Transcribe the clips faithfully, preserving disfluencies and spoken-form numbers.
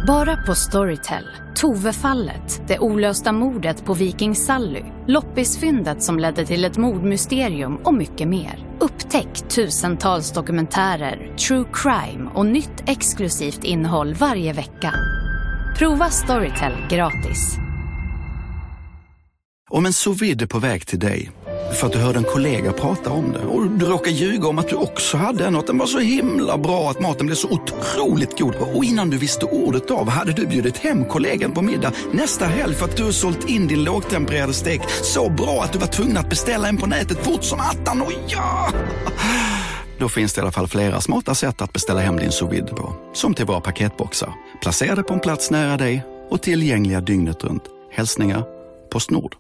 Bara på Storytel. Tove-fallet, det olösta mordet på Viking Sally, loppisfyndet som ledde till ett mordmysterium och mycket mer. Upptäck tusentals dokumentärer, true crime och nytt exklusivt innehåll varje vecka. Prova Storytel gratis. Om en sous vide är på väg till dig för att du hörde en kollega prata om det och du råkar ljuga om att du också hade en och att den var så himla bra att maten blev så otroligt god. Och innan du visste ordet av hade du bjudit hem kollegan på middag nästa helg för att du har sålt in din lågtempererade stek så bra att du var tvungen att beställa en på nätet fort som attan. Och ja! Då finns det i alla fall flera smarta sätt att beställa hem din sous vide på. Som till våra paketboxar. Placerade på en plats nära dig och tillgängliga dygnet runt. Hälsningar PostNord.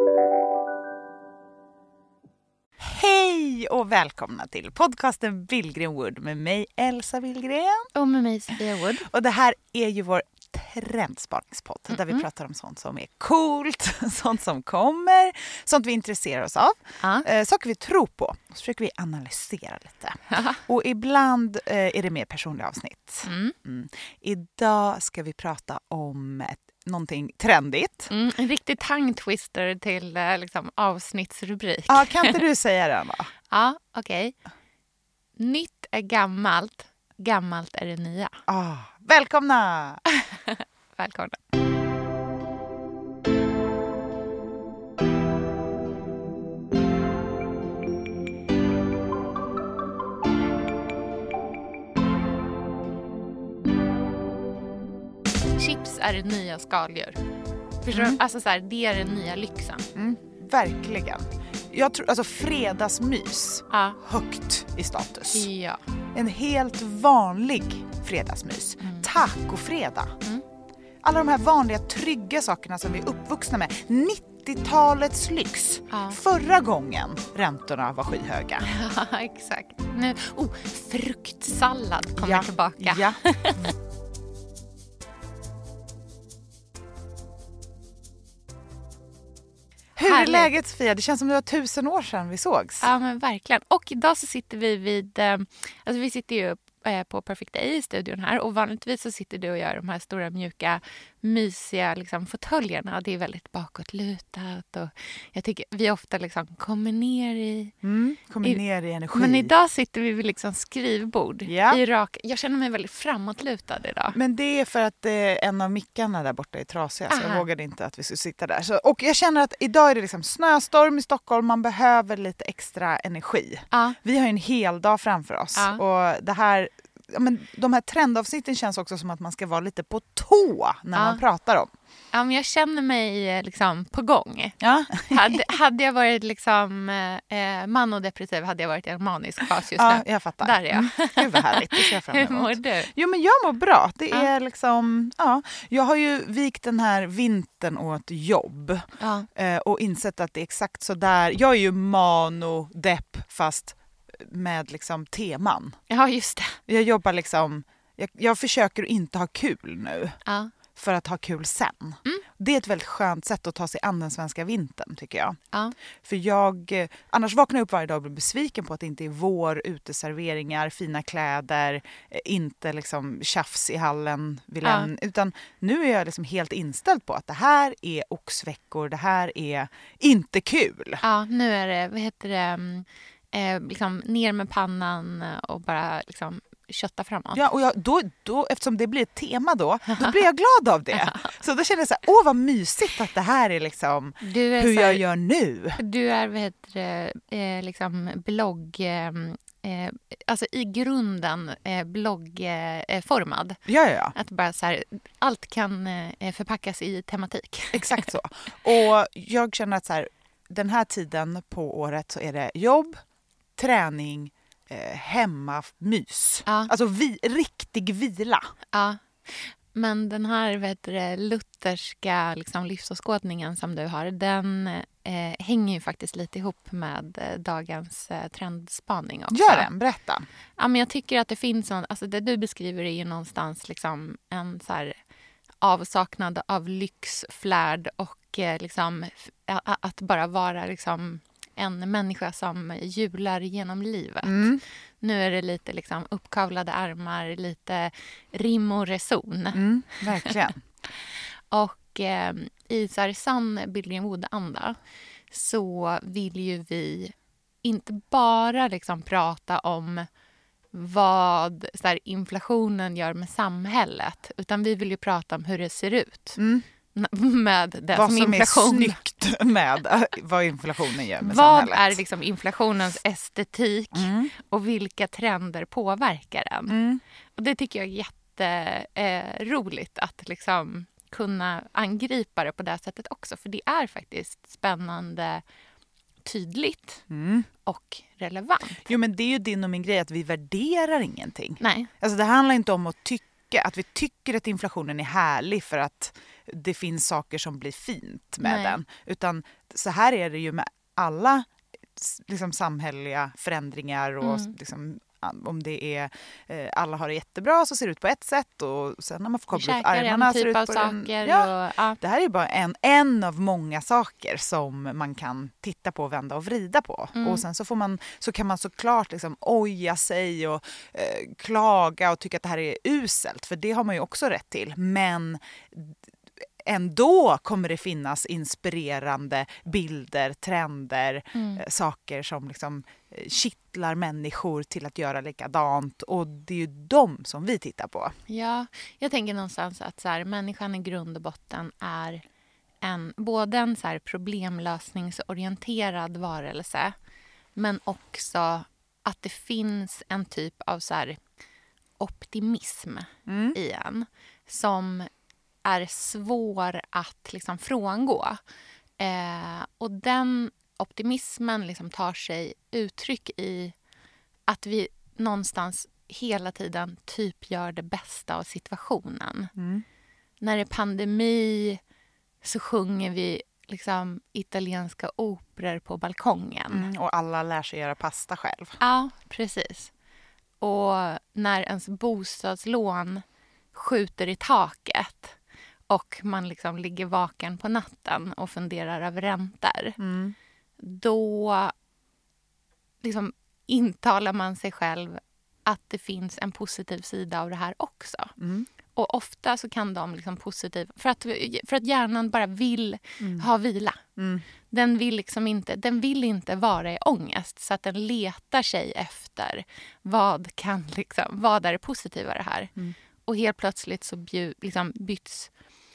Hej och välkomna till podcasten Billgren Wood med mig Elsa Billgren. Och med mig Sofia Wood. Och det här är ju vår trendspaningspodd mm-hmm. där vi pratar om sånt som är coolt, sånt som kommer, sånt vi intresserar oss av, ah. eh, saker vi tror på. Och så försöker vi analysera lite. Och ibland eh, är det mer personliga avsnitt. Mm. Mm. Idag ska vi prata om ett någonting trendigt. Mm, en riktig tongue twister till eh, liksom, avsnittsrubrik. Ja, kan inte du säga den då? Ja, okej. Okay. Nytt är gammalt, gammalt är det nya. Ah, välkomna! Välkomna. Chips är det nya skaldjur. Förstår mm. du? Alltså så här, det är den nya lyxen. Mm, verkligen. Jag tror, alltså fredagsmys, ja. högt i status. Ja. En helt vanlig fredagsmys. Mm. Tacofredag. Mm. Alla de här vanliga trygga sakerna som vi är uppvuxna med. nittiotalets lyx. Ja. Förra gången räntorna var skyhöga. Ja, exakt. Nu, oh, fruktsallad kommer ja. tillbaka. Ja. Hur är läget, Sofia? Det känns som det var tusen år sedan vi sågs. Ja, men verkligen. Och idag så sitter vi vid... Alltså vi sitter ju på Perfect Day i studion här. Och vanligtvis så sitter du och gör de här stora, mjuka, mysiga liksom, fåtöljerna. Det är väldigt bakåtlutat. Och jag tycker vi ofta liksom kommer ner i... Mm, kommer i, ner i energi. Men idag sitter vi vid liksom skrivbord. Ja. I rak, jag känner mig väldigt framåtlutad idag. Men det är för att eh, en av mickarna där borta är trasiga. Aha. Så jag vågade inte att vi skulle sitta där. Så, och jag känner att idag är det liksom snöstorm i Stockholm. Man behöver lite extra energi. Ja. Vi har ju en hel dag framför oss. Ja. Och det här... Ja, men de här trendavsnitten känns också som att man ska vara lite på tå när ja. man pratar om. Ja, men jag känner mig liksom på gång. Ja. hade, hade jag varit liksom eh, man och depressiv hade jag varit i en manisk fas just ja, nu. Jag fattar. Där är jag. Mm. Gud vad härligt. Det ser jag fram emot. Hur mår du? Jo, men jag mår bra. Det ja. är liksom, ja. Jag har ju vikt den här vintern åt jobb. Ja. Eh, och insett att det är exakt så där. Jag är ju mano-depp fast med liksom teman. Ja, just det. Jag jobbar liksom, jag, jag försöker inte ha kul nu. Ja. För att ha kul sen. Mm. Det är ett väldigt skönt sätt att ta sig an den svenska vintern, tycker jag. Ja. För jag, annars vaknar jag upp varje dag och blir besviken på att det inte är vår, uteserveringar, fina kläder, inte liksom tjafs i hallen vid ja. lämn, utan nu är jag liksom helt inställd på att det här är oxveckor, det här är inte kul. Ja, nu är det, vad heter det, eh, liksom ner med pannan och bara liksom kötta framåt. Ja, och jag, då, då, eftersom det blir ett tema då, då blir jag glad av det. Så då känner jag så här, åh vad mysigt att det här är liksom är hur här, jag gör nu. Du är, vad heter det, eh, liksom blogg... Eh, Eh, alltså i grunden eh, bloggformad. Eh, ja, ja, ja. Att bara så här, allt kan eh, förpackas i tematik. Exakt så. Och jag känner att så här, den här tiden på året så är det jobb, träning, eh, hemma, mys. Ja. Alltså vi, riktig vila. Ja. Men den här vet du, lutherska liksom, livsåskådningen som du har, den eh, hänger ju faktiskt lite ihop med eh, dagens eh, trendspaning också. Gör den, berätta. Ja, men jag tycker att det finns en, alltså det du beskriver är ju någonstans liksom en så här avsaknad av lyx, flärd och eh, liksom att bara vara liksom en människa som hjular genom livet. Mm. Nu är det lite liksom uppkavlade armar, lite rim och reson. Mm, verkligen. Och eh, i så här sann Billgren Wood-anda så vill ju vi inte bara liksom prata om vad så här, inflationen gör med samhället, utan vi vill ju prata om hur det ser ut. Mm. Med det vad som, som inflation. är snyggt med vad inflationen gör med vad samhället. Vad är liksom inflationens estetik mm. och vilka trender påverkar den? Mm. Och det tycker jag är jätteroligt eh, att liksom kunna angripa det på det sättet också. För det är faktiskt spännande, tydligt mm. och relevant. Jo, men det är ju din och min grej att vi värderar ingenting. Nej. Alltså det handlar inte om att tycka att vi tycker att inflationen är härlig för att det finns saker som blir fint med Nej. den. Utan så här är det ju med alla liksom, samhälleliga förändringar och mm. liksom, om det är eh, alla har det jättebra så ser det ut på ett sätt och sen när man får koppla upp armarna typ ser det ut på saker den. Ja, och, ja. Det här är bara en, en av många saker som man kan titta på, vända och vrida på. Mm. Och sen så, får man, så kan man såklart liksom oja sig och eh, klaga och tycka att det här är uselt, för det har man ju också rätt till. Men ändå kommer det finnas inspirerande bilder, trender, mm. eh, saker som liksom eh, kittlar människor till att göra likadant. Och det är ju dem som vi tittar på. Ja, jag tänker någonstans att så här, människan i grund och botten är en, både en så här problemlösningsorienterad varelse, men också att det finns en typ av så här optimism Mm. i en som är svår att liksom frångå. Eh, och den optimismen liksom tar sig uttryck i att vi någonstans hela tiden typ gör det bästa av situationen. Mm. När det är pandemi så sjunger vi liksom italienska operor på balkongen. Mm. Och alla lär sig göra pasta själv. Ja, precis. Och när ens bostadslån skjuter i taket och man liksom ligger vaken på natten och funderar över räntor, Mm. då liksom intalar man sig själv att det finns en positiv sida av det här också. Mm. Och ofta så kan de liksom positiva, för att, för att hjärnan bara vill Mm. ha vila. Mm. Den vill liksom inte, den vill inte vara i ångest, så att den letar sig efter vad kan liksom, vad är det positiva i det här. Mm. Och helt plötsligt så bjud, liksom byts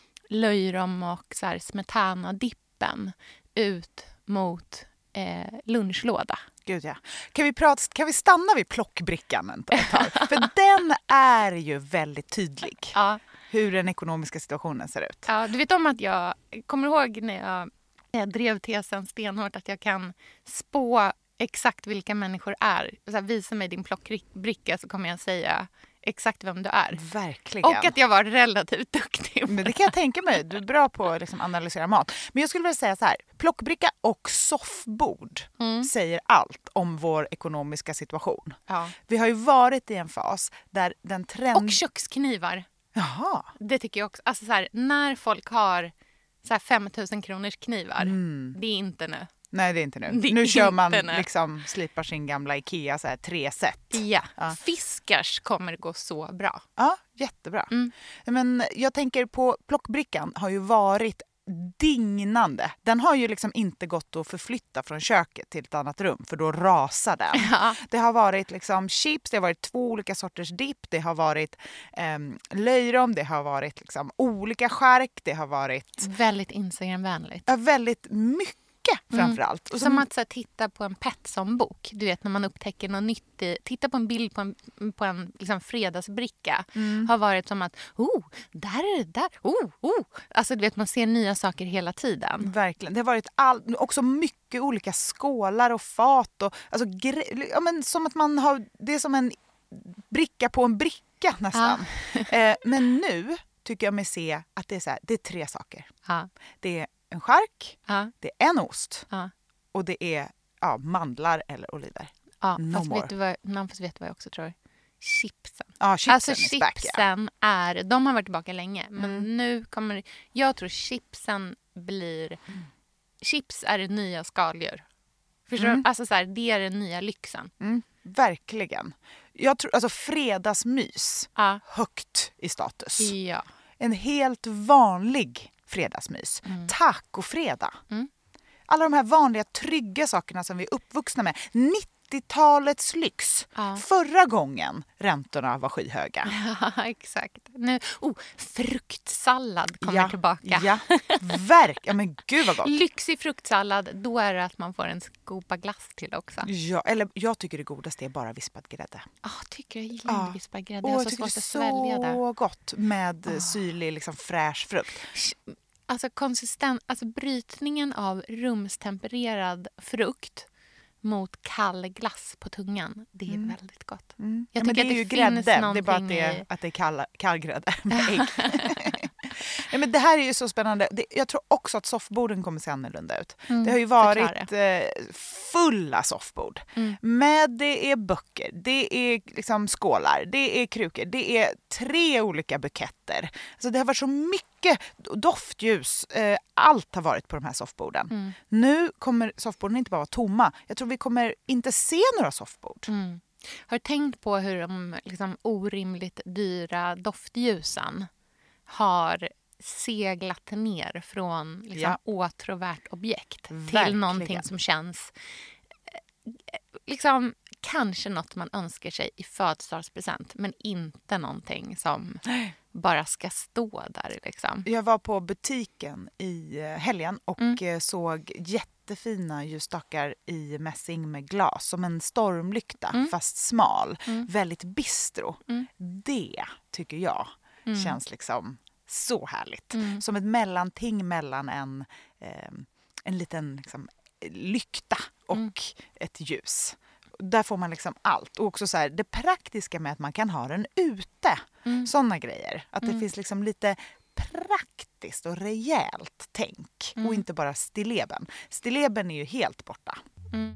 löjrom och så här smetana-dippen ut mot eh, lunchlåda. Gud ja. Kan vi, prata, kan vi stanna vid plockbrickan ett tag? För den är ju väldigt tydlig. Ja. Hur den ekonomiska situationen ser ut. Ja, du vet om att jag kommer ihåg när jag, jag drev tesen stenhårt att jag kan spå exakt vilka människor är. Så här, visa mig din plockbricka så kommer jag säga exakt vem du är. Verkligen. Och att jag var relativt duktig. Men det kan jag tänka mig. Du är bra på att liksom analysera mat. Men jag skulle vilja säga så här. Plockbricka och soffbord Mm. säger allt om vår ekonomiska situation. Ja. Vi har ju varit i en fas där den trend... Och köksknivar. Jaha. Det tycker jag också. Alltså så här, när folk har så här fem tusen kronors knivar. Mm. Det är inte nu. Nej, det är inte nu. Det är nu kör man inte nu. liksom, slipar sin gamla Ikea så här, tre set. Ja. Ja. Fiskars kommer gå så bra. Ja, jättebra. Mm. Men jag tänker på plockbrickan har ju varit dignande. Den har ju liksom inte gått att förflytta från köket till ett annat rum, för då rasar den. Ja. Det har varit liksom chips, det har varit två olika sorters dipp, det har varit eh, löjrom, det har varit liksom olika skärk, det har varit Väldigt Instagramvänligt. ja, väldigt mycket framförallt. Och Som att så här, titta på en Petson-bok. Du vet, när man upptäcker något nytt. i- Titta på en bild på en, på en liksom, fredagsbricka. Mm. Har varit som att, oh, där är det där. Oh, oh. Alltså, du vet, man ser nya saker hela tiden. Verkligen. Det har varit all, också mycket olika skålar och fat. Och, alltså, gre- ja, men som att man har, det är som en bricka på en bricka nästan. eh, men nu tycker jag mig se att det är, så här, det är tre saker. Ja, Det är en skärk, ja, det är en ost ja. och det är ja, mandlar eller oliver. ja. No Fast more. vet du vad, man får veta vad jag också tror? Chipsen. Ja, chipsen Alltså is back, ja. chipsen är, de har varit tillbaka länge. Men Mm. nu kommer, jag tror chipsen blir, chips är det nya skaldjur. Förstår Mm. du? Alltså så här, det är den nya lyxen. Mm, verkligen. Jag tror, alltså fredagsmys, Ja. högt i status. Ja. En helt vanlig fredagsmys. Mm. Tacofredag. Mm. Alla de här vanliga trygga sakerna som vi är uppvuxna med. nittiotalets lyx. Ja. Förra gången räntorna var skyhöga. Ja, exakt. Nu, oh, fruktsallad kommer ja, tillbaka. Ja, verk. Ja, men gud vad gott. Lyxig fruktsallad, då är det att man får en skopa glass till också. Ja, eller jag tycker det godaste är bara vispad grädde. Ja, oh, tycker jag gillar Ja. inte vispad grädde. Åh, Jag jag har så tycker svårt det att svälja det. är så gott med oh. syrlig, liksom fräsch frukt. Alltså konsistent, alltså brytningen av rumstempererad frukt mot kall glass på tungan, det är mm. väldigt gott. Mm. Jag ja, men tycker det är att ju det grädde, det är bara att det är, i... att det är kall, kall grädde med ägg. Ja, men det här är ju så spännande. Det, jag tror också att soffborden kommer se annorlunda ut. Mm, det har ju varit eh, fulla soffbord. Mm. Med det är böcker, det är liksom skålar, det är krukor, det är tre olika buketter. Alltså det har varit så mycket doftljus. Eh, allt har varit på de här soffborden. Mm. Nu kommer soffborden inte bara vara tomma. Jag tror vi kommer inte se några soffbord. Mm. Har du tänkt på hur de liksom, orimligt dyra doftljusen har seglat ner från liksom, ja. åtråvärt objekt Verkligen. Till någonting som känns liksom kanske något man önskar sig i födelsedagspresent, men inte någonting som bara ska stå där. Liksom. Jag var på butiken i helgen och mm. såg jättefina ljusstakar i mässing med glas, som en stormlykta mm. fast smal, mm. väldigt bistro. Mm. Det tycker jag mm. känns liksom så härligt. Mm. Som ett mellanting mellan en, eh, en liten liksom, lykta och mm. ett ljus. Där får man liksom allt. Och också så här, det praktiska med att man kan ha den ute. Mm. Sådana grejer. Att mm. det finns liksom lite praktiskt och rejält tänk. Mm. Och inte bara stilleben. Stilleben är ju helt borta. Mm.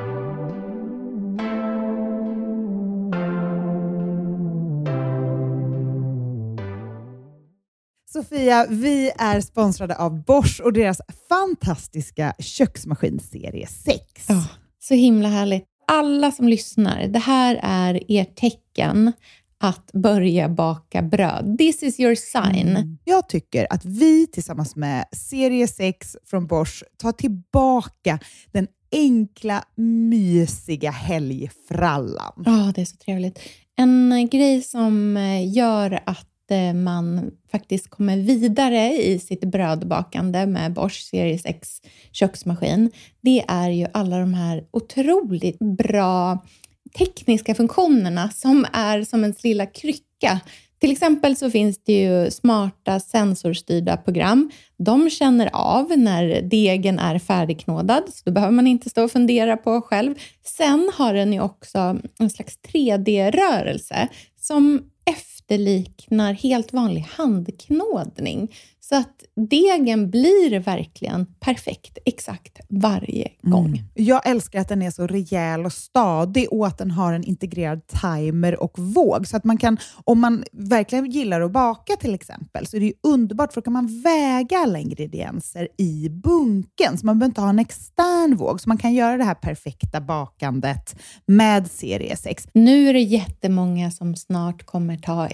Sofia, vi är sponsrade av Bosch och deras fantastiska köksmaskinserie sex. Oh, så himla härligt. Alla som lyssnar, det här är ert tecken att börja baka bröd. This is your sign. Mm. Jag tycker att vi tillsammans med serie sex från Bosch tar tillbaka den enkla, mysiga helgfrallan. Ja, oh, det är så trevligt. En grej som gör att man faktiskt kommer vidare i sitt brödbakande med Bosch serie sex köksmaskin, det är ju alla de här otroligt bra tekniska funktionerna som är som en lilla krycka. Till exempel så finns det ju smarta sensorstyrda program. De känner av när degen är färdigknådad, så då behöver man inte stå och fundera på själv. Sen har den ju också en slags tre D-rörelse som efterliknar helt vanlig handknådning. Så att degen blir verkligen perfekt exakt varje gång. Mm. Jag älskar att den är så rejäl och stadig och att den har en integrerad timer och våg. Så att man kan, om man verkligen gillar att baka till exempel, så är det ju underbart, för då kan man väga alla ingredienser i bunken. Så man behöver inte ha en extern våg. Så man kan göra det här perfekta bakandet med serie sex. Nu är det jättemånga som snart kommer ta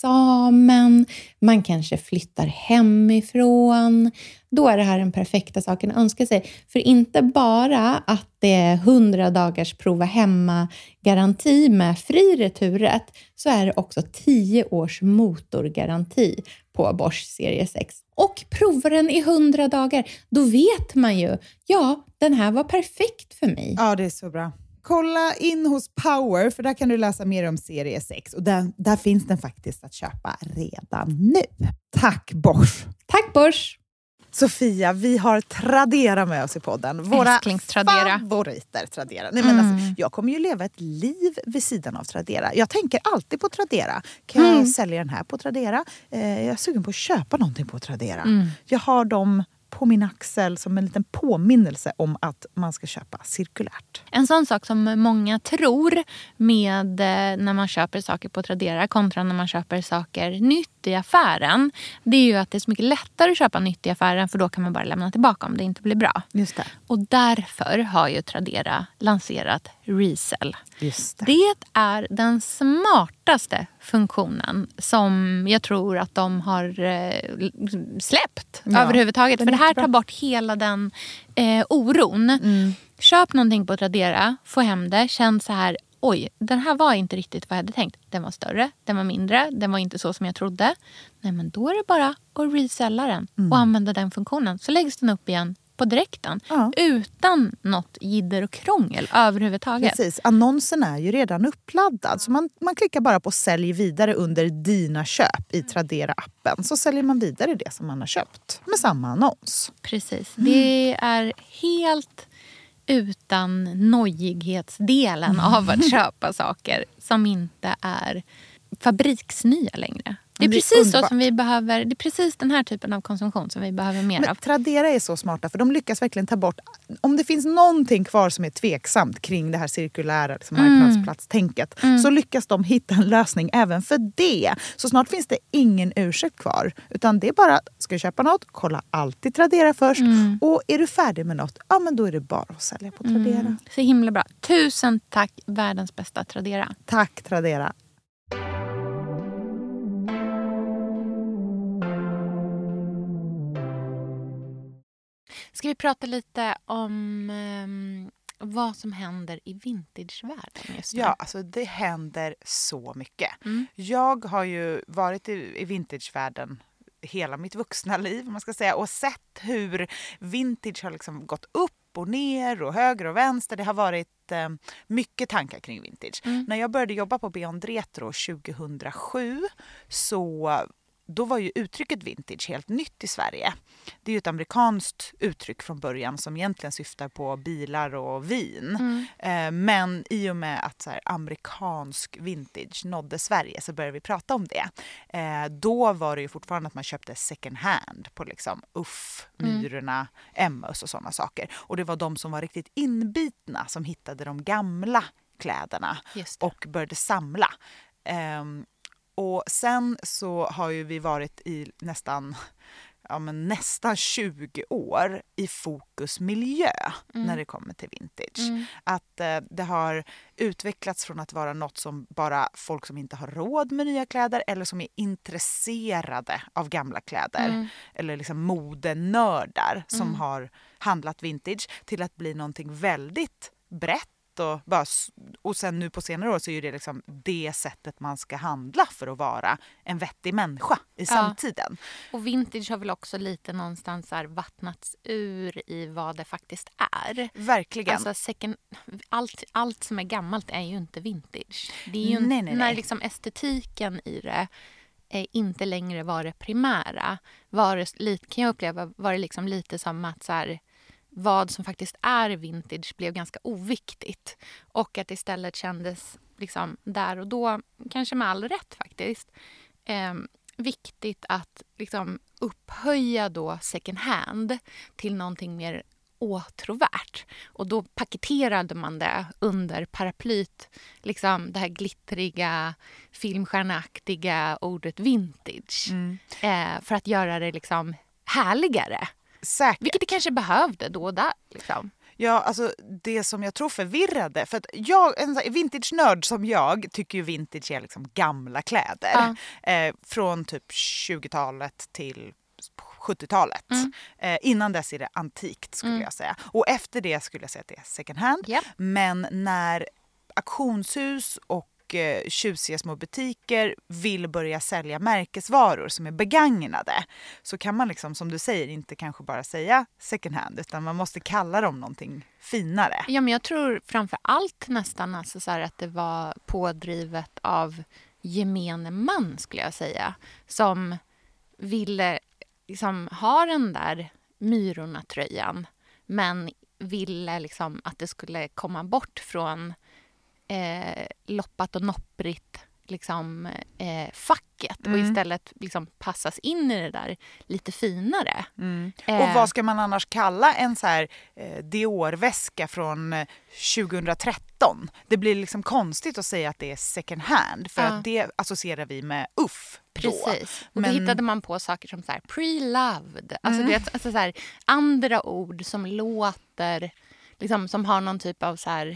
examen. Man kanske flyttar hem ifrån. Då är det här den perfekta saken att önska sig. För inte bara att det är hundra dagars prova hemma garanti med fri returrätt, så är det också tio års motorgaranti på Bosch serie sex. Och provar den i hundra dagar, då vet man ju, ja, den här var perfekt för mig. Ja, det är så bra. Kolla in hos Power, för där kan du läsa mer om serie sex. Och där, där finns den faktiskt att köpa redan nu. Tack Bosch! Tack Bosch! Sofia, vi har Tradera med oss i podden. Våra favoriter Tradera. Nej, men mm. alltså, jag kommer ju leva ett liv vid sidan av Tradera. Jag tänker alltid på Tradera. Kan jag mm. sälja den här på Tradera? Eh, jag är sugen på att köpa någonting på Tradera. Mm. Jag har dem på min axel som en liten påminnelse om att man ska köpa cirkulärt. En sån sak som många tror med eh, när man köper saker på Tradera kontra när man köper saker nytt i affären, det är ju att det är så mycket lättare att köpa nytt i affären, för då kan man bara lämna tillbaka om det inte blir bra. Just det. Och därför har ju Tradera lanserat Resell. Just det. Det är den smartaste funktionen som jag tror att de har eh, släppt Ja, överhuvudtaget. den För är det här jättebra. tar bort hela den eh, oron. Mm. Köp någonting på Tradera, få hem det, känn så här: oj, den här var inte riktigt vad jag hade tänkt. Den var större, den var mindre, den var inte så som jag trodde. Nej, men då är det bara att resella den Mm. och använda den funktionen. Så läggs den upp igen på direkten. Ja. Utan något jidder och krångel överhuvudtaget. Precis. Annonsen är ju redan uppladdad. Så man, man klickar bara på sälj vidare under dina köp i Tradera-appen. Så säljer man vidare det som man har köpt med samma annons. Precis. Det är helt utan nojighetsdelen av att köpa saker som inte är fabriksnya längre. Det är Det är precis så underbart. som vi behöver. Det är precis den här typen av konsumtion som vi behöver mer Men av. Tradera är så smarta för de lyckas verkligen ta bort... Om det finns någonting kvar som är tveksamt kring det här cirkulära liksom, marknadsplatstänket så lyckas de hitta en lösning även för det. Så snart finns det ingen ursäkt kvar. Utan det är bara, ska du köpa något, kolla alltid Tradera först. Och är du färdig med något, ja men då är det bara att sälja på Tradera. Mm. Så himla bra. Tusen tack, världens bästa Tradera. Tack Tradera. Ska vi prata lite om um, vad som händer i vintagevärlden just nu? Ja, alltså det händer så mycket. Mm. Jag har ju varit i, i vintagevärlden hela mitt vuxna liv, man ska säga, och sett hur vintage har liksom gått upp och ner och höger och vänster. Det har varit eh, mycket tankar kring vintage. Mm. När jag började jobba på Beyond Retro tjugohundrasju så då var ju uttrycket vintage helt nytt i Sverige. Det är ju ett amerikanskt uttryck från början som egentligen syftar på bilar och vin. Mm. Eh, men i och med att så här, amerikansk vintage nådde Sverige så började vi prata om det. Eh, då var det ju fortfarande att man köpte second hand på liksom Uff, Myrorna, Emmaus och sådana saker. Och det var de som var riktigt inbitna som hittade de gamla kläderna Just det. och började samla. Eh, Och sen så har ju vi varit i nästan, ja men nästan tjugo år i fokusmiljö Mm. när det kommer till vintage. Mm. Att eh, det har utvecklats från att vara något som bara folk som inte har råd med nya kläder eller som är intresserade av gamla kläder Mm. eller liksom modenördar som Mm. har handlat vintage till att bli någonting väldigt brett. Och, bara, och sen nu på senare år så är det liksom det sättet man ska handla för att vara en vettig människa i samtiden. Och vintage har väl också lite någonstans här vattnats ur i vad det faktiskt är. Verkligen. Alltså second, allt, allt som är gammalt är ju inte vintage. Det är ju Nej, nej, nej. när liksom estetiken i det eh, inte längre var det primära. Var det, lite, kan jag uppleva var det liksom lite som att så här, vad som faktiskt är vintage blev ganska oviktigt. Och att istället kändes liksom där och då, kanske med all rätt faktiskt, eh, viktigt att liksom upphöja då second hand till någonting mer åtråvärt. Och då paketerade man det under paraplyt, liksom det här glittriga, filmstjärneaktiga ordet vintage. Mm. Eh, för att göra det liksom härligare. Säkert. Vilket det kanske behövde då och där. Liksom. Ja, alltså det som jag tror förvirrade, för att jag, en sån här vintage-nörd som jag, tycker ju vintage är liksom gamla kläder. Ja. Eh, från typ tjugotalet till sjuttiotalet. Mm. Eh, innan dess är det antikt skulle Mm. jag säga. Och efter det skulle jag säga att det är second hand. Yep. Men när auktionshus och eh, tjusiga små butiker vill börja sälja märkesvaror som är begagnade så kan man liksom, som du säger, inte kanske bara säga second hand utan man måste kalla dem någonting finare. Ja, men jag tror framför allt nästan alltså så här att det var pådrivet av gemene man skulle jag säga. Som ville liksom ha den där Myrorna-tröjan men ville liksom att det skulle komma bort från eh, loppat och nopprigt liksom, eh, facket Mm. och istället liksom passas in i det där lite finare. Mm. Eh. Och vad ska man annars kalla en så här eh, Dior-väska från eh, tjugohundratretton? Det blir liksom konstigt att säga att det är second hand för Ja. att det associerar vi med uff. Precis. Och Men- då hittade man på saker som så här pre-loved. Alltså, Mm. du vet, alltså så här, andra ord som låter, liksom, som har någon typ av så här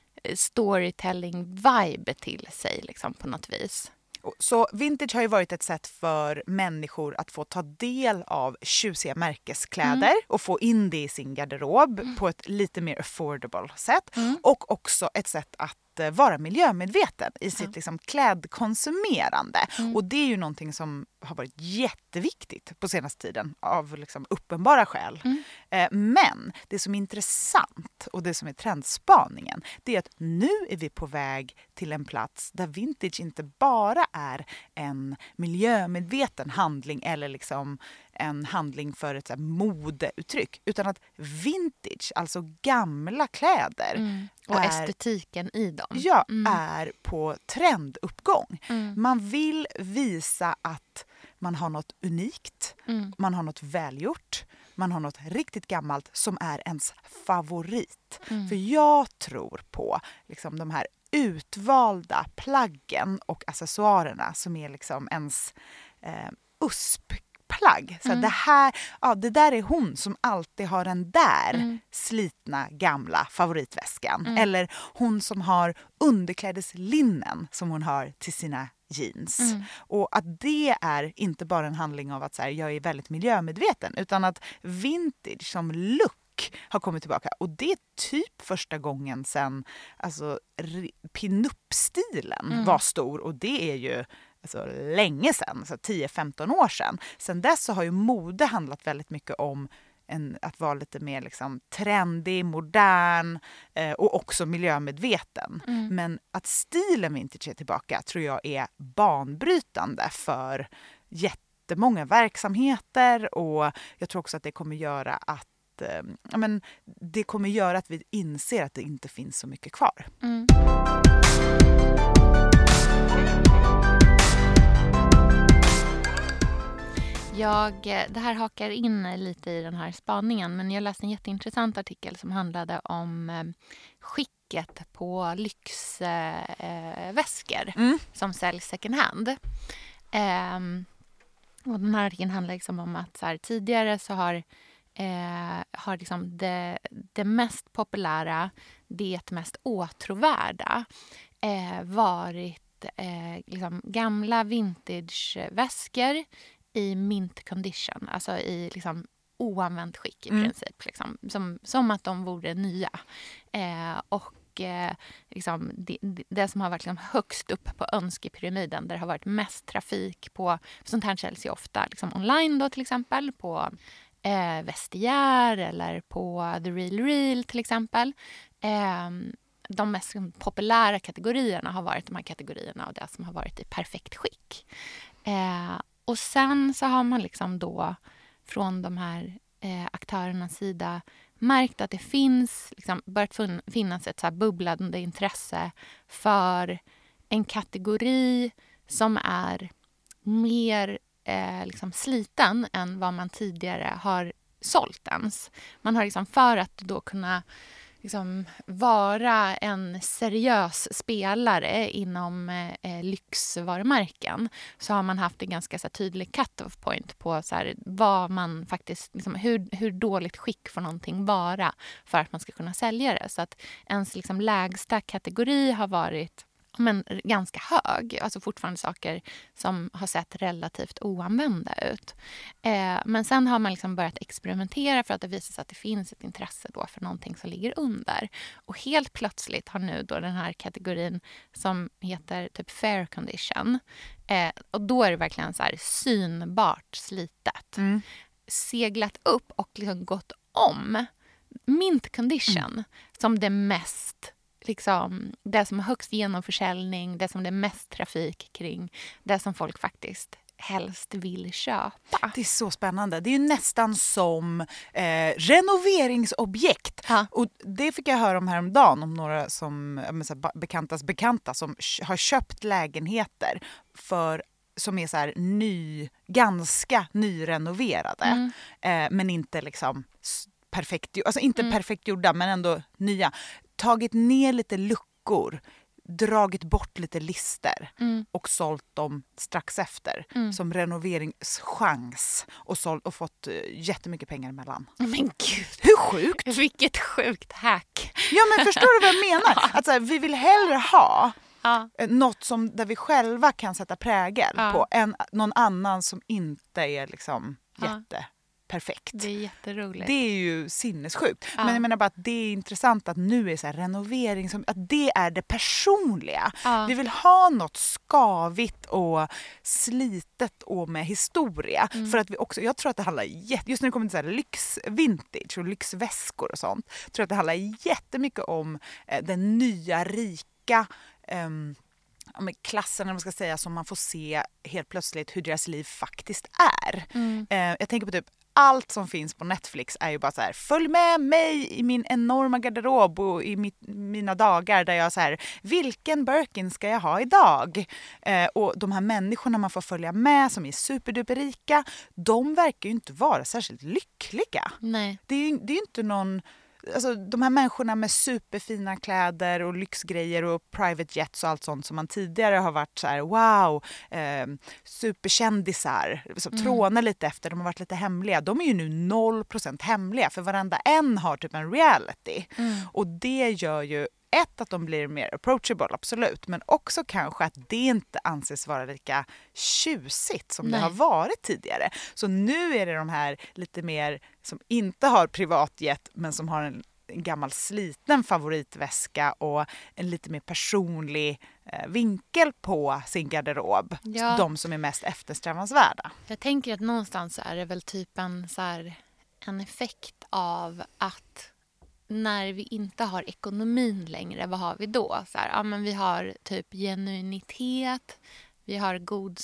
storytelling-vibe till sig liksom, på något vis. Så vintage har ju varit ett sätt för människor att få ta del av tjusiga märkeskläder Mm. och få in det i sin garderob mm. på ett lite mer affordable sätt. Mm. Och också ett sätt att eh, vara miljömedveten i sitt Ja. liksom, klädkonsumerande. Mm. Och det är ju någonting som har varit jätteviktigt på senaste tiden av liksom, uppenbara skäl. Mm. Eh, men det som är intressant och det som är trendspaningen, det är att nu är vi på väg till en plats där vintage inte bara är en miljömedveten handling eller liksom en handling för ett så här, modeuttryck, utan att vintage, alltså gamla kläder, Mm. Och är, estetiken i dem. ja, Mm. är på trenduppgång. Mm. Man vill visa att man har något unikt, Mm. man har något välgjort, man har något riktigt gammalt som är ens favorit. Mm. För jag tror på liksom, de här utvalda plaggen och accessoarerna som är liksom ens eh, U S P-plagg. Så Mm. det här, ja, det där är hon som alltid har den där Mm. slitna gamla favoritväskan. Mm. Eller hon som har underklädeslinnen som hon har till sina jeans. Mm. Och att det är inte bara en handling av att så här, jag är väldigt miljömedveten, utan att vintage som look har kommit tillbaka. Och det är typ första gången sedan alltså, pin-up-stilen Mm. var stor. Och det är ju alltså, länge sedan, alltså tio femton år sedan. Sen dess så har ju mode handlat väldigt mycket om en, att vara lite mer liksom, trendig, modern eh, och också miljömedveten. Mm. Men att stilen vintage är tillbaka tror jag är banbrytande för jättemånga verksamheter, och jag tror också att det kommer göra att eh, ja, men, det kommer göra att vi inser att det inte finns så mycket kvar. Mm. Jag, det här hakar in lite i den här spaningen, men jag läste en jätteintressant artikel som handlade om eh, skicket på lyxväskor eh, Mm. som säljs second hand. Eh, och den här artikeln handlar liksom om att så här, tidigare så har, eh, har liksom det, det mest populära, det mest åtråvärda eh, varit eh, liksom gamla vintageväskor i mint condition, alltså i liksom oanvänt skick i Mm. princip. Liksom, som, som att de vore nya. Eh, och eh, liksom det, det som har varit liksom högst upp på önskepyramiden, där det har varit mest trafik på, sånt här säljs ju ofta liksom online då till exempel, på eh, Vestiaire eller på The Real Real till exempel. Eh, de mest populära kategorierna har varit de här kategorierna och det som har varit i perfekt skick. Eh, Och sen så har man liksom då från de här eh, aktörernas sida märkt att det finns, liksom, börjat fin- finnas ett så här bubblande intresse för en kategori som är mer eh, liksom sliten än vad man tidigare har sålt ens. Man har liksom, för att då kunna liksom vara en seriös spelare inom eh, lyxvarumärken, så har man haft en ganska så här, tydlig cut-off point på så här, vad man faktiskt, liksom, hur, hur dåligt skick får någonting vara för att man ska kunna sälja det. Så att ens liksom, lägsta kategori har varit men ganska hög. Alltså fortfarande saker som har sett relativt oanvända ut. Eh, men sen har man liksom börjat experimentera för att det visar sig att det finns ett intresse då för någonting som ligger under. Och helt plötsligt har nu då den här kategorin som heter typ fair condition. Eh, och då är det verkligen så här synbart slitet. Mm. Seglat upp och liksom gått om mint condition mm. som det mest liksom, det som har högst genomförsäljning, det som det är mest trafik kring, det som folk faktiskt helst vill köpa. Det är så spännande. Det är ju nästan som eh, renoveringsobjekt. Ja. Och det fick jag höra om häromdagen om några som så här, bekantas bekanta som har köpt lägenheter för som är så här ny, ganska nyrenoverade. Mm. Eh, men inte liksom perfekt, alltså inte mm. perfekt gjorda men ändå nya. Tagit ner lite luckor, dragit bort lite lister mm. och sålt dem strax efter mm. som renoveringschans och, sålt, och fått uh, jättemycket pengar emellan. Men gud, hur sjukt? Vilket sjukt hack. Ja, men förstår du vad jag menar? Att så här, vi vill hellre ha ja. något som, där vi själva kan sätta prägel ja. på än någon annan som inte är liksom jätte... Ja. Perfekt. Det är jätteroligt. Det är ju sinnessjukt. Ja. Men jag menar bara att det är intressant att nu är så här renovering, som, att det är det personliga. Ja. Vi vill ha något skavigt och slitet och med historia. Mm. För att vi också, jag tror att det handlar, just när det kommer till så här lyxvintage och lyxväskor och sånt, jag tror att det handlar jättemycket om eh, den nya rika eh, klassen, man ska säga, som man får se helt plötsligt hur deras liv faktiskt är. Mm. Eh, jag tänker på typ allt som finns på Netflix är ju bara så här, följ med mig i min enorma garderob och i mitt, mina dagar där jag så här, vilken Birkin ska jag ha idag? Eh, och de här människorna man får följa med som är superduperrika, de verkar ju inte vara särskilt lyckliga. Nej. Det är ju det är inte någon... Alltså, de här människorna med superfina kläder och lyxgrejer och private jets och allt sånt som man tidigare har varit så här, wow, eh, superkändisar som mm. trånar lite efter, de har varit lite hemliga. De är ju nu noll procent hemliga för varenda en har typ en reality. Mm. Och det gör ju ett, att de blir mer approachable, absolut. Men också kanske att det inte anses vara lika tjusigt som Nej. det har varit tidigare. Så nu är det de här lite mer som inte har privatjet men som har en gammal sliten favoritväska och en lite mer personlig eh, vinkel på sin garderob. Ja. De som är mest eftersträvansvärda. Jag tänker att någonstans så är det väl typ en, så här, en effekt av att när vi inte har ekonomin längre, vad har vi då? Så här, ja, men vi har typ genuinitet, vi har god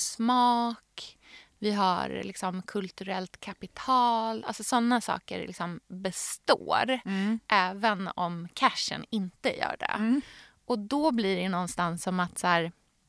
smak, vi har liksom kulturellt kapital. Alltså sådana saker liksom består, mm. även om cashen inte gör det. Mm. Och då blir det någonstans som att så här,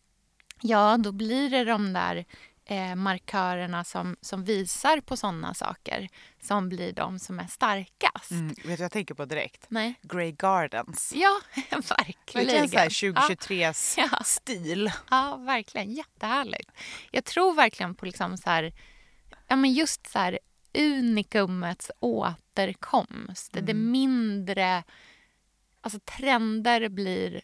ja, då blir det de där Eh, markörerna som, som visar på sådana saker som blir de som är starkast. Mm, vet du vad jag tänker på direkt? Nej. Grey Gardens. Ja, verkligen. Verkligen så här tjugohundratjugotres ja. stil. Ja, verkligen. Jättehärligt. Jag tror verkligen på liksom så här, ja, men just så här unikumets återkomst. Mm. Det mindre, alltså trender blir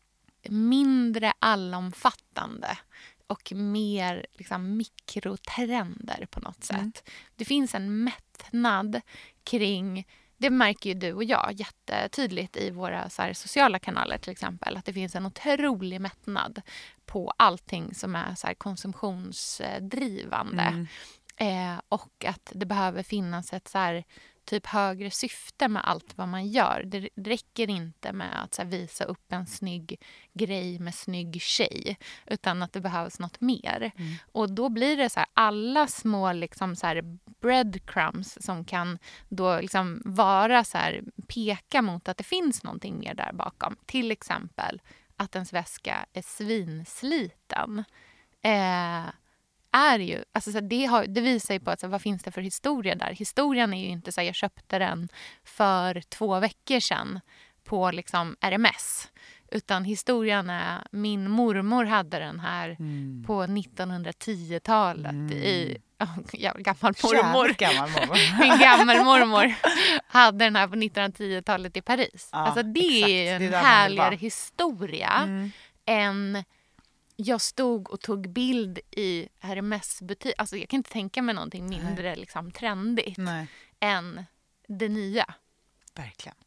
mindre allomfattande och mer liksom mikrotrender på något sätt. Mm. Det finns en mättnad kring, det märker ju du och jag jättetydligt i våra så här, sociala kanaler till exempel, att det finns en otrolig mättnad på allting som är så här, konsumtionsdrivande. Mm. Eh, och att det behöver finnas ett så här, typ högre syfte med allt vad man gör. Det räcker inte med att så här, visa upp en snygg grej med snygg tjej, utan att det behövs något mer. Mm. Och då blir det så här, alla små liksom så här breadcrumbs som kan då liksom vara så här, peka mot att det finns någonting mer där bakom. Till exempel att ens väska är svinsliten. Eh, är ju, alltså så det, har, det visar ju på att så vad finns det för historia där. Historien är ju inte så här, jag köpte den för två veckor sedan på liksom R M S. Utan historien är, min mormor hade den här mm. på nittonhundratiotalet mm. i, ja, gammal mormor. Gammal mormor. Min gammelmormor hade den här på nittonhundratiotalet i Paris. Ja, alltså det exakt. är en det är härligare historia mm. än jag stod och tog bild i R M S-butik. Alltså jag kan inte tänka mig någonting mindre liksom, trendigt Nej. än det nya. Verkligen.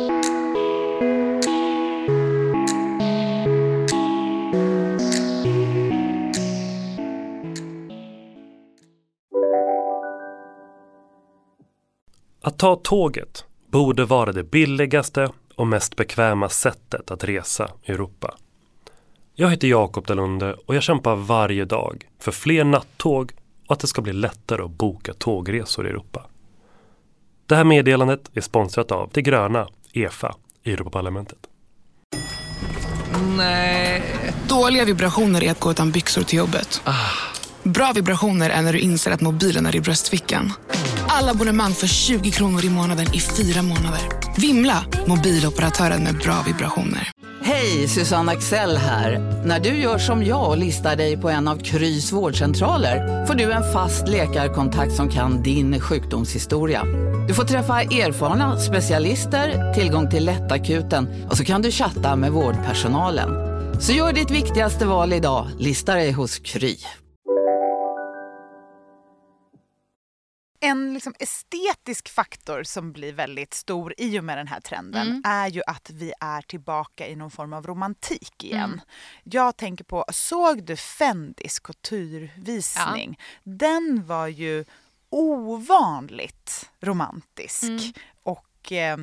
Att ta tåget borde vara det billigaste och mest bekväma sättet att resa i Europa. Jag heter Jakob Dalunde och jag kämpar varje dag för fler nattåg och att det ska bli lättare att boka tågresor i Europa. Det här meddelandet är sponsrat av Det gröna, E F A, i Europaparlamentet. Nej. Dåliga vibrationer är att gå utan byxor till jobbet. Ah. Bra vibrationer är när du inser att mobilen är i bröstfickan. Alla abonnemang för tjugo kronor i månaden i fyra månader. Vimla, mobiloperatören med bra vibrationer. Hej, Susanne Axel här. När du gör som jag och listar dig på en av Krys vårdcentraler får du en fast läkarkontakt som kan din sjukdomshistoria. Du får träffa erfarna specialister, tillgång till lättakuten och så kan du chatta med vårdpersonalen. Så gör ditt viktigaste val idag, listar dig hos Kry. En liksom estetisk faktor som blir väldigt stor i och med den här trenden mm. är ju att vi är tillbaka i någon form av romantik igen. Mm. Jag tänker på, såg du Fendis couturevisning? Ja. Den var ju ovanligt romantisk mm. och eh,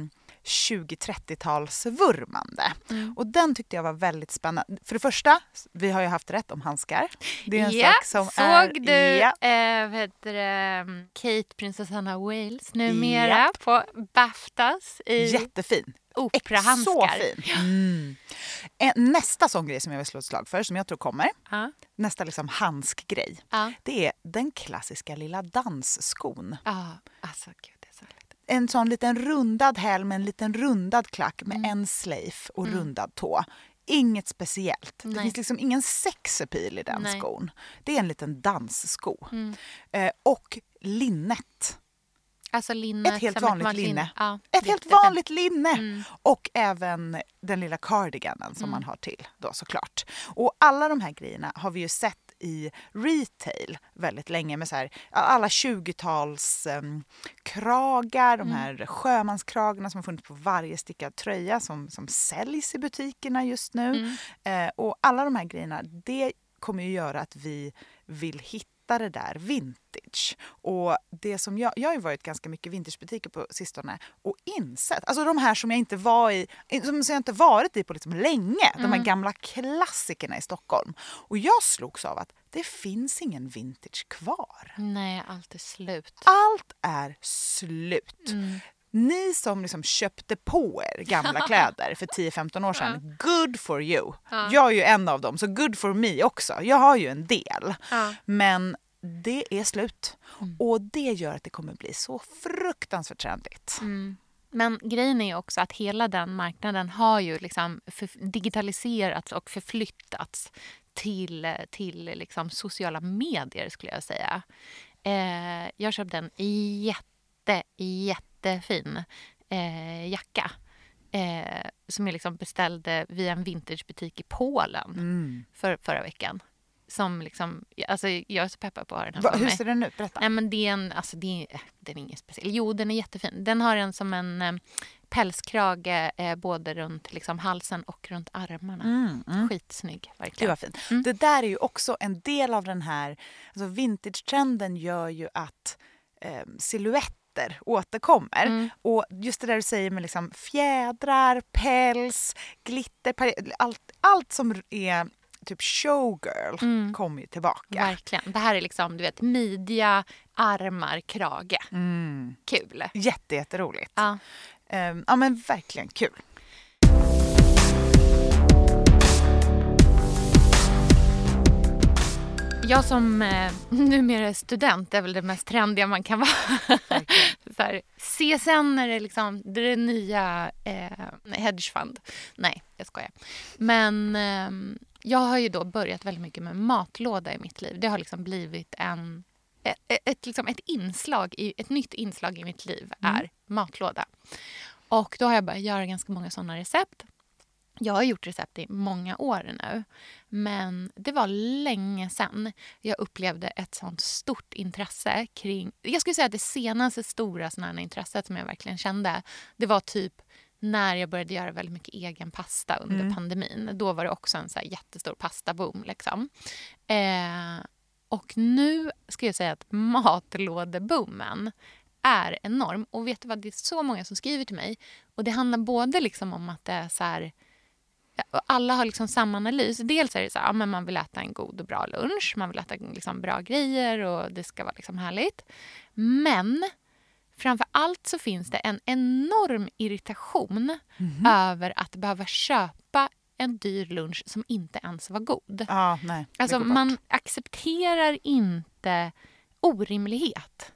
tjugo-trettiotalsvurmande. Mm. Och den tyckte jag var väldigt spännande. För det första, vi har ju haft rätt om handskar. Det är en ja, sak som såg är... du ja. äh, vet du, Kate, prinsessan av Wales, numera ja. på BAFTAs i jättefin. Operahandskar. Så fin. Mm. Nästa sån grej som jag vill slå ett slag för, som jag tror kommer, ja. nästa liksom handskgrej, ja. det är den klassiska lilla dansskon. Ja, alltså gud. En sån liten rundad häl med en liten rundad klack med mm. en slave och mm. rundad tå. Inget speciellt. Nej. Det finns liksom ingen sexapil i den Nej. skon. Det är en liten danssko. Mm. Eh, och linnet. Alltså linne. Ett helt vanligt linne. linne. Ja, ett helt vanligt linne. Mm. Och även den lilla cardiganen som mm. man har till då såklart. Och alla de här grejerna har vi ju sett i retail väldigt länge med så här, alla tjugotals um, kragar, de här mm. sjömanskragarna som har funnits på varje stickad tröja som, som säljs i butikerna just nu. Mm. Eh, och alla de här grejerna, det kommer ju göra att vi vill hitta det där vintage. Och det som jag, jag har ju varit ganska mycket vintagebutiker på sistone och insett, alltså de här som jag inte var i, som jag inte varit i på liksom länge, mm. de här gamla klassikerna i Stockholm. Och jag slogs av att det finns ingen vintage kvar. Nej, allt är slut. Allt är slut. Mm. Ni som liksom köpte på er gamla kläder för tio femton år sedan, ja. good for you. Ja. Jag är ju en av dem, så good for me också. Jag har ju en del. Ja. Men det är slut. Mm. Och det gör att det kommer bli så fruktansvärt trendigt. Mm. Men grejen är också att hela den marknaden har ju liksom digitaliserats och förflyttats till, till liksom sociala medier skulle jag säga. Eh, jag köpte en jätte, jätte jättefin eh, jacka eh, som jag liksom beställde via en vintagebutik i Polen mm. för, förra veckan. Som liksom, alltså jag är så peppad på den här. Va, hur ser den ut? Berätta. Nej, men det är en, alltså det är, den är ingen speciell. Jo, den är jättefin. Den har en som en eh, pälskrage eh, både runt liksom, halsen och runt armarna. Mm, mm. Skitsnygg, verkligen. Det var fint. Mm. Det där är ju också en del av den här, alltså vintage-trenden gör ju att eh, silhuett återkommer. Mm. Och just det där du säger med liksom fjädrar, päls, glitter, allt, allt som är typ showgirl mm. kommer ju tillbaka. Verkligen. Det här är liksom, du vet, midja, armar, krage. Mm. Kul. Jätte, jätteroligt. Ja. Um, ja, men verkligen kul. Jag som eh, numera är student är väl det mest trendiga man kan vara. Så här, C S N är det liksom det, är det nya eh, hedgefund. Nej, jag skojar. Men eh, jag har ju då börjat väldigt mycket med matlåda i mitt liv. Det har liksom blivit en, ett, ett, liksom ett inslag, i, ett nytt inslag i mitt liv är mm. matlåda. Och då har jag börjat göra ganska många sådana recept. Jag har gjort recept i många år nu, men det var länge sedan jag upplevde ett sånt stort intresse kring... Jag skulle säga att det senaste stora sådana intresset som jag verkligen kände, det var typ när jag började göra väldigt mycket egen pasta under mm. pandemin. Då var det också en så här jättestor pastaboom. Liksom. Eh, och nu ska jag säga att matlådeboomen är enorm. Och vet du vad, det är så många som skriver till mig. Och det handlar både liksom om att det är så här... alla har liksom samma analys. Dels är det så här, ja, men man vill äta en god och bra lunch. Man vill äta liksom bra grejer och det ska vara liksom härligt. Men framför allt så finns det en enorm irritation mm. över att behöva köpa en dyr lunch som inte ens var god. Ah, nej, alltså man accepterar inte orimlighet.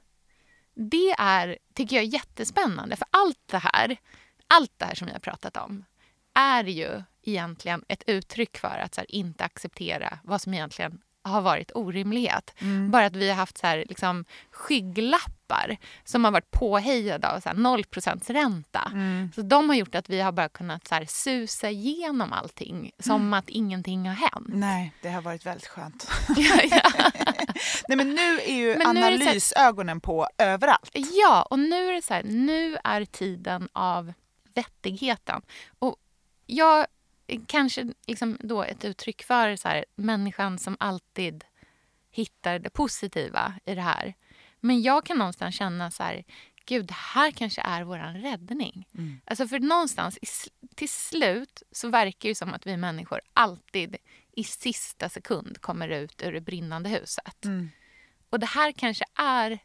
Det är, tycker jag, jättespännande. För allt det här, allt det här som jag har pratat om är ju egentligen ett uttryck för att så här, inte acceptera vad som egentligen har varit orimlighet. Mm. Bara att vi har haft så här, liksom, skygglappar som har varit påhejade av så här, noll procent ränta. Mm. Så de har gjort att vi har bara kunnat så här, susa igenom allting som mm. att ingenting har hänt. Nej, det har varit väldigt skönt. ja, ja. Nej, men nu är ju men analysögonen på överallt. Ja, och nu är det så här, nu är tiden av vettigheten. Och jag kanske liksom då ett uttryck för så här, människan som alltid hittar det positiva i det här. Men jag kan någonstans känna så här, gud, det här kanske är våran räddning. Mm. Alltså för någonstans i, till slut så verkar det som att vi människor alltid i sista sekund kommer ut ur det brinnande huset. Mm. Och det här kanske är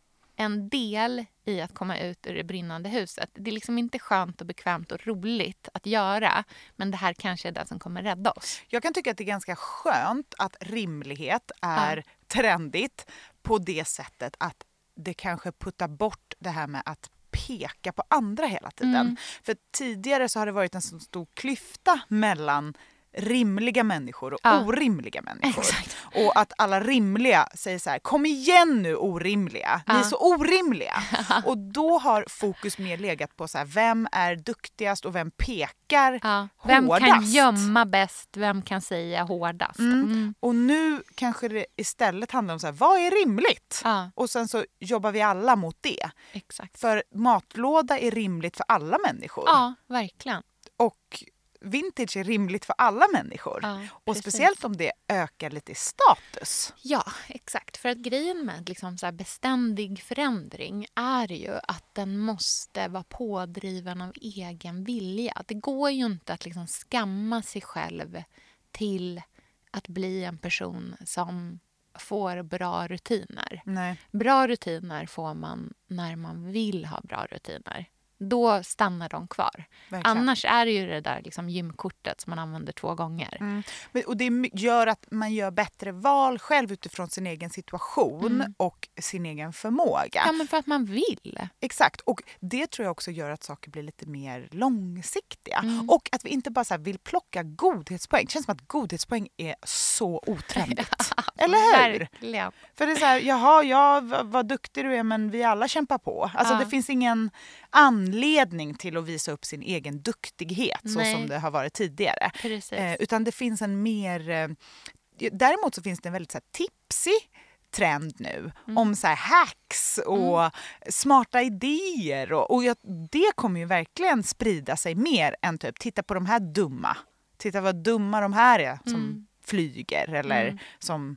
en del i att komma ut ur det brinnande huset. Det är liksom inte skönt och bekvämt och roligt att göra, men det här kanske är det som kommer rädda oss. Jag kan tycka att det är ganska skönt att rimlighet är ja. trendigt på det sättet att det kanske puttar bort det här med att peka på andra hela tiden. Mm. För tidigare så har det varit en så stor klyfta mellan rimliga människor och ja. orimliga människor. Exakt. Och att alla rimliga säger så här, kom igen nu orimliga. Ja. Ni är så orimliga. Och då har fokus mer legat på så här, vem är duktigast och vem pekar ja. Vem hårdast. Kan gömma bäst, vem kan säga hårdast. Mm. Mm. Och nu kanske det istället handlar om så här, vad är rimligt? Ja. Och sen så jobbar vi alla mot det. Exakt. För matlåda är rimligt för alla människor. Ja, verkligen. Och vintage är rimligt för alla människor. Ja, och speciellt om det ökar lite i status. Ja, exakt. För att grejen med liksom så här beständig förändring är ju att den måste vara pådriven av egen vilja. Det går ju inte att liksom skamma sig själv till att bli en person som får bra rutiner. Nej. Bra rutiner får man när man vill ha bra rutiner. Då stannar de kvar. Verkligen. Annars är det ju det där liksom gymkortet som man använder två gånger. Mm. Och det gör att man gör bättre val själv utifrån sin egen situation mm. och sin egen förmåga. Ja, men för att man vill. Exakt. Och det tror jag också gör att saker blir lite mer långsiktiga. Mm. Och att vi inte bara så här vill plocka godhetspoäng. Det känns som att godhetspoäng är så otrendigt. Ja, eller hur? Verkligen. För det är så här, jaha, ja, vad duktig du är, men vi alla kämpar på. Alltså ja. det finns ingen anledning till att visa upp sin egen duktighet. Nej. Så som det har varit tidigare. Eh, utan det finns en mer... Eh, däremot så finns det en väldigt så här, tipsig trend nu mm. om så här, hacks och mm. smarta idéer. Och, och jag, det kommer ju verkligen sprida sig mer än typ titta på de här dumma. Titta vad dumma de här är som mm. flyger eller mm. som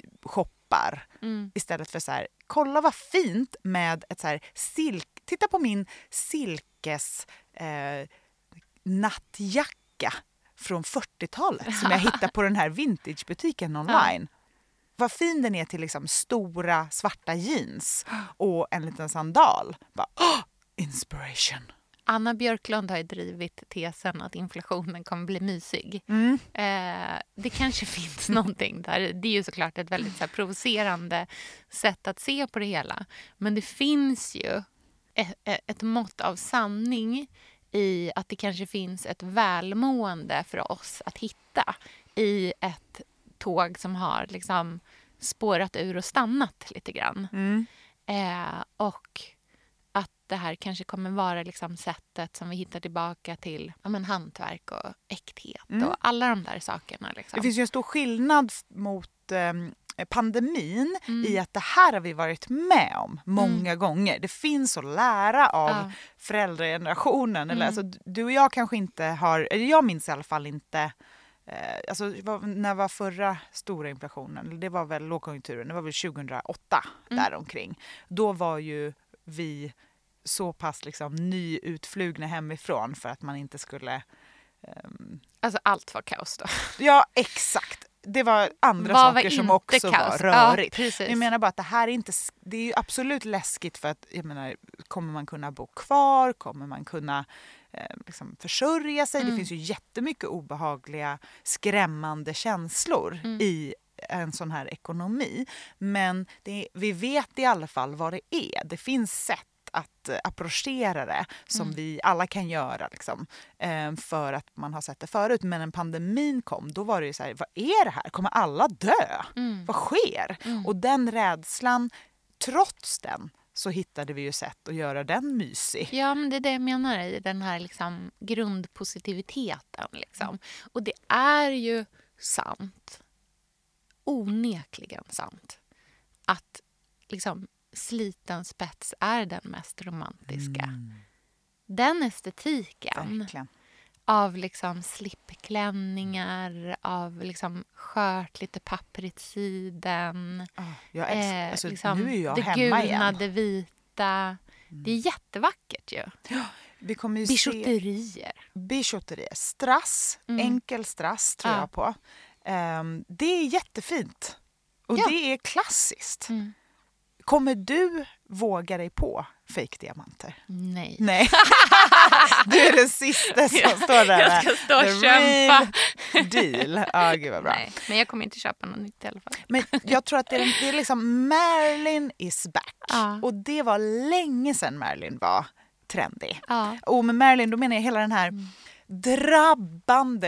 shoppar. Mm. Istället för så här, kolla vad fint med ett så här silk. Titta på min silkes eh, nattjacka från fyrtiotalet som jag hittade på den här vintagebutiken online. Ja. Vad fin den är till liksom stora svarta jeans och en liten sandal. Bara, oh, inspiration. Anna Björklund har ju drivit tesen att inflationen kommer bli mysig. Mm. Eh, det kanske finns någonting där. Det är ju såklart ett väldigt så här, provocerande sätt att se på det hela. Men det finns ju ett, ett mått av sanning i att det kanske finns ett välmående för oss att hitta i ett tåg som har liksom spårat ur och stannat lite grann. Mm. Eh, och att det här kanske kommer vara liksom sättet som vi hittar tillbaka till ja, men hantverk och äkthet mm. och alla de där sakerna. Liksom. Det finns ju en stor skillnad mot eh, pandemin mm. i att det här har vi varit med om många mm. gånger. Det finns att lära av ja. föräldragenerationen. Mm. Eller, alltså, du och jag kanske inte har, eller jag minns i alla fall inte Eh, alltså, när var förra stora inflationen? Det var väl lågkonjunkturen, det var väl tjugohundraåtta mm. däromkring. Då var ju vi så pass liksom nyutflugna hemifrån för att man inte skulle Um, alltså allt var kaos då. Ja, exakt. Det var andra Vad saker var som inte också kaos? var rörigt. Ja, precis. Jag menar bara att det här är inte, det är ju absolut läskigt för att, jag menar, kommer man kunna bo kvar? Kommer man kunna eh, liksom försörja sig? Mm. Det finns ju jättemycket obehagliga, skrämmande känslor mm. i en sån här ekonomi. Men det, vi vet i alla fall vad det är. Det finns sätt att approchera det som mm. vi alla kan göra liksom, för att man har sett det förut. Men när pandemin kom, då var det ju så här, vad är det här? Kommer alla dö? Mm. Vad sker? Mm. Och den rädslan, trots den, så hittade vi ju sätt att göra den mysig. Ja, men det är det jag menar i den här liksom grundpositiviteten. Liksom. Mm. Och det är ju sant, onekligen sant, att liksom sliten spets är den mest romantiska. Mm. Den estetiken verkligen. Av liksom slipklänningar, av liksom skört, lite papprigt siden. Oh, jag älskar, eh, alltså, liksom nu är jag det hemma gulna, igen. Det vita. Mm. Det är jättevackert ju. Ja, vi kommer ju bijouterier. Se bijouterier. Strass, mm. enkel strass tror ja. jag på. Um, det är jättefint. Och ja. det är klassiskt. Mm. Kommer du våga dig på fake-diamanter? Nej. Nej. Du är den sista som jag, står där. Jag ska stå och The kämpa. Deal. Ja, gud vad bra. Nej, men jag kommer inte köpa något nytt i alla fall. Men jag tror att det är, det är liksom Marilyn is back. Ja. Och det var länge sedan Marilyn var trendig. Ja. Och med Marilyn då menar jag hela den här mm. drabbande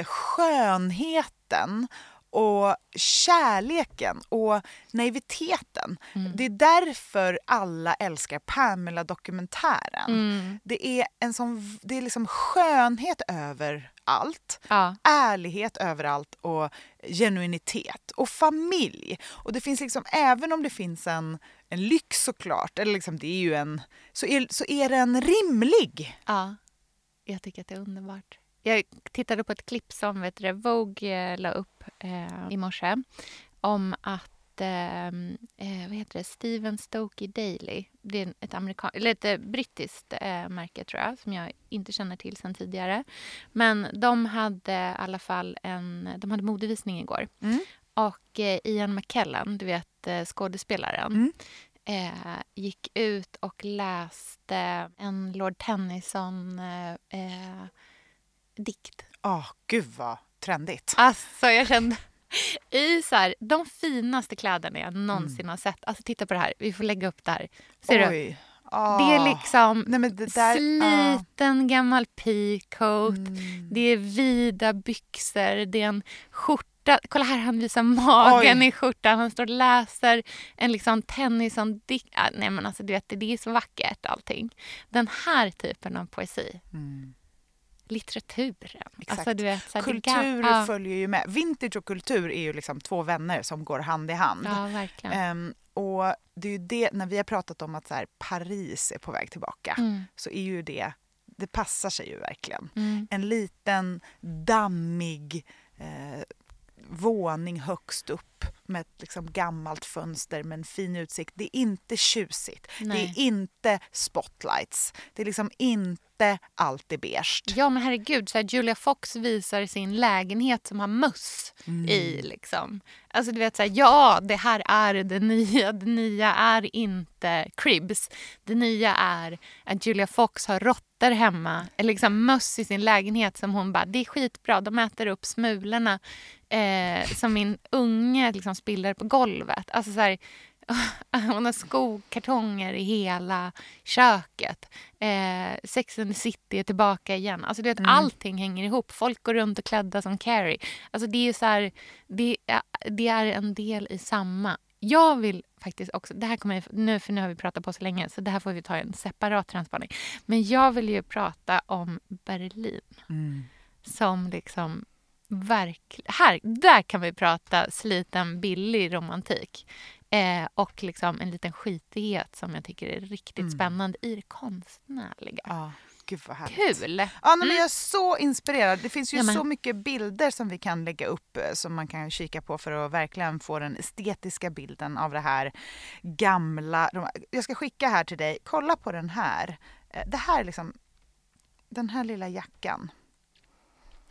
skönheten och kärleken och naiviteten. Mm. Det är därför alla älskar Pamela-dokumentären. Mm. Det är en sån, det är liksom skönhet över allt, ja. ärlighet över allt och genuinitet och familj. Och det finns liksom, även om det finns en, en lyx såklart, eller liksom det är ju en, så är, så är den rimlig. Ja, jag tycker att det är underbart. Jag tittade på ett klipp som vet du, Vogue la upp eh, i morse om att eh, vad heter det? Stephen Stokey Daily, det är ett, amerikan- eller ett eh, brittiskt eh, märke tror jag, som jag inte känner till sedan tidigare. Men de hade i alla fall en, de hade modevisning igår. Mm. Och eh, Ian McKellen, du vet eh, skådespelaren, mm. Eh, gick ut och läste en Lord Tennyson eh, eh, dikt. Åh, oh, gud vad trendigt. Alltså jag kände i så här, de finaste kläderna jag någonsin mm. har sett. Alltså titta på det här, vi får lägga upp det här. Ser Oj. du? Oh. Det är liksom Nej, men det där, sliten uh. gammal peacoat. Mm. Det är vida byxor. Det är en skjorta. Kolla här, han visar magen Oj. i skjortan. Han står och läser en liksom Tennyson dikt. Ah, nej men alltså du vet, det är så vackert allting. Den här typen av poesi. Mm. Litteraturen. Alltså, du vet, så kultur kan, ja. följer ju med. Vintage och kultur är ju liksom två vänner som går hand i hand. Ja, verkligen. Um, och det är ju det, när vi har pratat om att så här, Paris är på väg tillbaka, mm. så är ju det, det passar sig ju verkligen. Mm. En liten dammig eh, våning högst upp med ett liksom gammalt fönster med en fin utsikt. Det är inte tjusigt. Nej. Det är inte spotlights. Det är liksom inte allt är beige. Ja men herregud, så här, Julia Fox visar sin lägenhet som har möss mm. i liksom. Alltså du vet så här, ja det här är det nya. Det nya är inte Cribs. Det nya är att Julia Fox har råttor hemma. Eller liksom möss i sin lägenhet som hon bara, det är skitbra. De äter upp smulorna eh, som min unge liksom spiller på golvet. Alltså så här, hon har skokartonger i hela köket. Eh, Sex and the City är tillbaka igen. Alltså du vet, mm. allting hänger ihop. Folk går runt och klädda som Carrie. Alltså det är så här, det, det är en del i samma. Jag vill faktiskt också, det här kommer jag, nu för nu har vi pratat på så länge så det här får vi ta en separat transspaning. Men jag vill ju prata om Berlin. Mm. Som liksom verkligen, här, där kan vi prata sliten billig romantik. Eh, och liksom en liten skitighet som jag tycker är riktigt mm. spännande i det konstnärliga. Ja, gud vad härligt. Kul! Ja, men mm. jag är så inspirerad. Det finns ju ja, så mycket bilder som vi kan lägga upp som man kan kika på för att verkligen få den estetiska bilden av det här gamla. Jag ska skicka här till dig. Kolla på den här. Det här är liksom den här lilla jackan.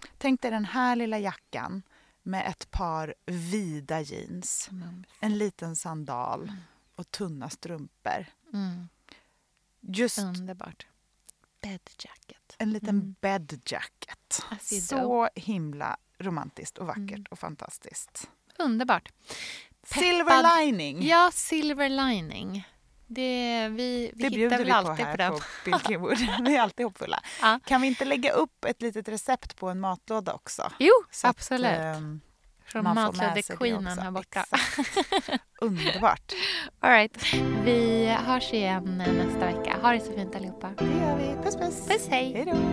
Tänk dig den här lilla jackan med ett par vida jeans, mm. en liten sandal mm. och tunna strumpor. Mm. Just underbart. Bed jacket. En liten mm. bed jacket. Så himla romantiskt och vackert mm. och fantastiskt. Underbart. Peppad. Silver lining. Ja, silver lining. Det, vi vi det hittar väl vi alltid på, på den. På Bill Kenwood. Vi är alltid hoppfulla. Ja. Kan vi inte lägga upp ett litet recept på en matlåda också? Jo, så absolut. Att, um, från matlådequeenen här borta. Underbart. All right. Vi hörs igen nästa vecka. Ha det så fint allihopa. Det gör vi. Puss, puss. Puss, hej. Hej då.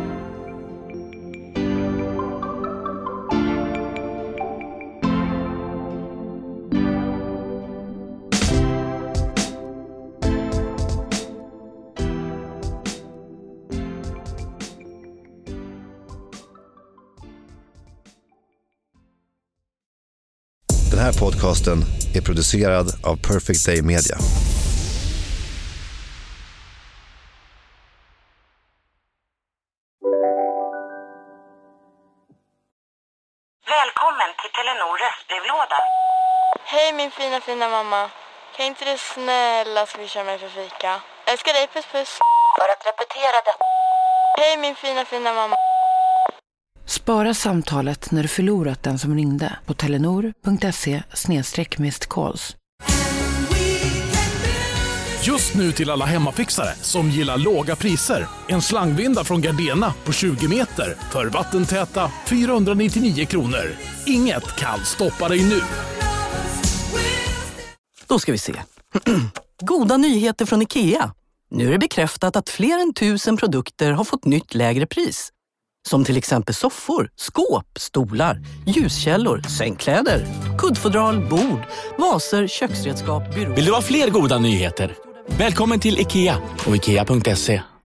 Den här podcasten är producerad av Perfect Day Media. Välkommen till Telenor röstbrevlåda. Hej min fina fina mamma. Kan inte du snälla swisha mig för fika? Älskar dig, puss puss. För att repetera det. Hej min fina fina mamma. Spara samtalet när du förlorat den som ringde på telenor punkt se snedstreck missed calls. Just nu till alla hemmafixare som gillar låga priser. En slangvinda från Gardena på tjugo meter för vattentäta fyrahundranittionio kronor. Inget kan stoppa dig nu. Då ska vi se. Goda nyheter från IKEA. Nu är det bekräftat att fler än tusen produkter har fått nytt lägre pris. Som till exempel soffor, skåp, stolar, ljuskällor, sängkläder, kuddfodral, bord, vaser, köksredskap, byråer. Vill du ha fler goda nyheter? Välkommen till IKEA och ikea punkt se.